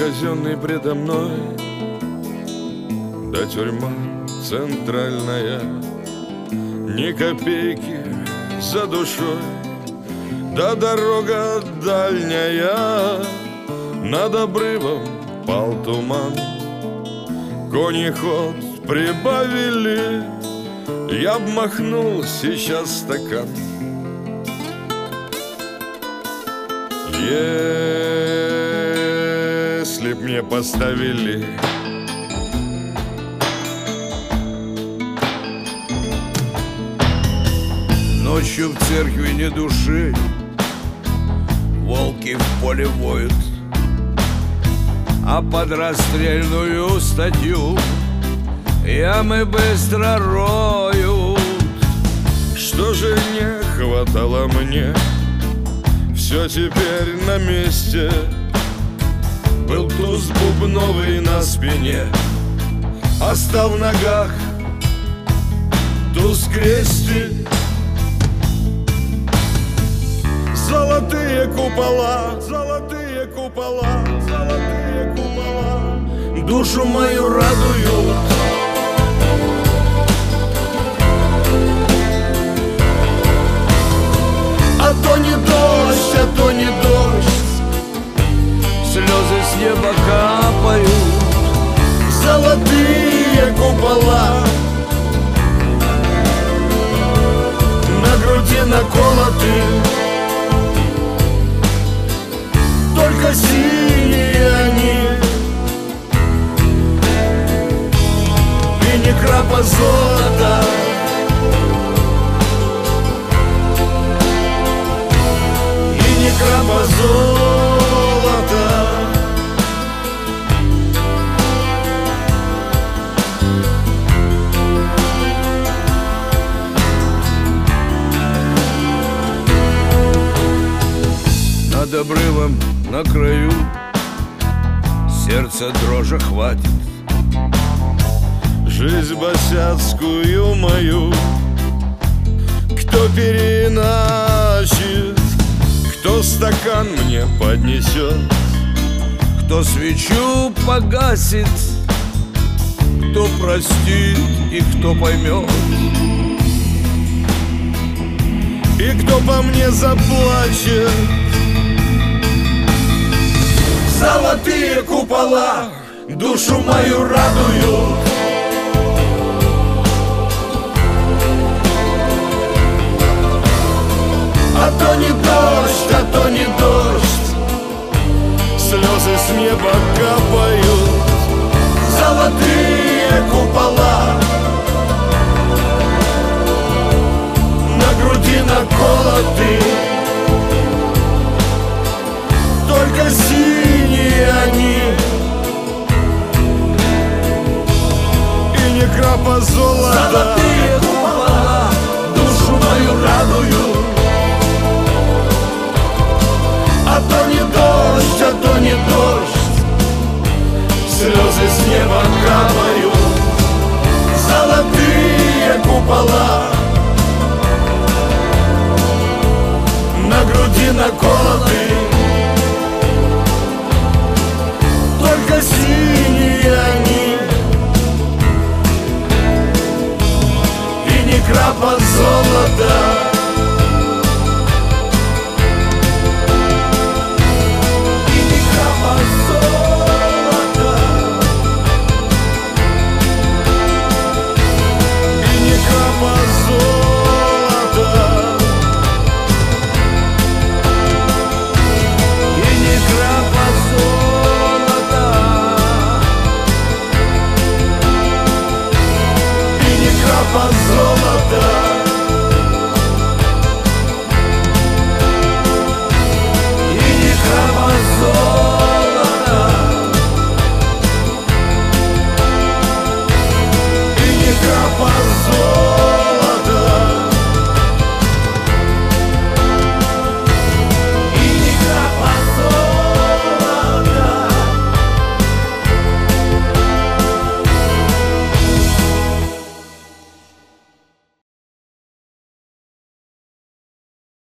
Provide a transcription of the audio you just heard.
казенный предо мной, да тюрьма центральная, ни копейки за душой, да дорога дальняя. Над обрывом пал туман, кони ход прибавили, я б махнул сейчас стакан. Если б мне поставили ночью в церкви ни души, волки в поле воют, а под расстрельную статью ямы быстро роют. что же не хватало мне, все теперь на месте. Был туз бубновый на спине, а стал в ногах туз крестик. Золотые купола, золотые купола, золотые купола душу мою радуют. А то не дождь, а то не дождь, Слезы с неба капают, золотые купола на груди наколоты, только синие они, и ни крапа золота, и ни крапа золота. над обрывом на краю сердце дрожи хватит. Жизнь босяцкую мою кто переиначит, кто стакан мне поднесет, Кто свечу погасит, кто простит и кто поймет, и кто по мне заплачет. Золотые купола душу мою радуют. А то не дождь, а то не дождь, слезы с неба капают. Золотые купола на груди наколоты, только синие они, и ни крапа золота. Золотые купола душу мою радуют. А то не дождь, а то не дождь, слезы с неба капают. Золотые купола на груди наколоты, только синие они, и ни крапа золота.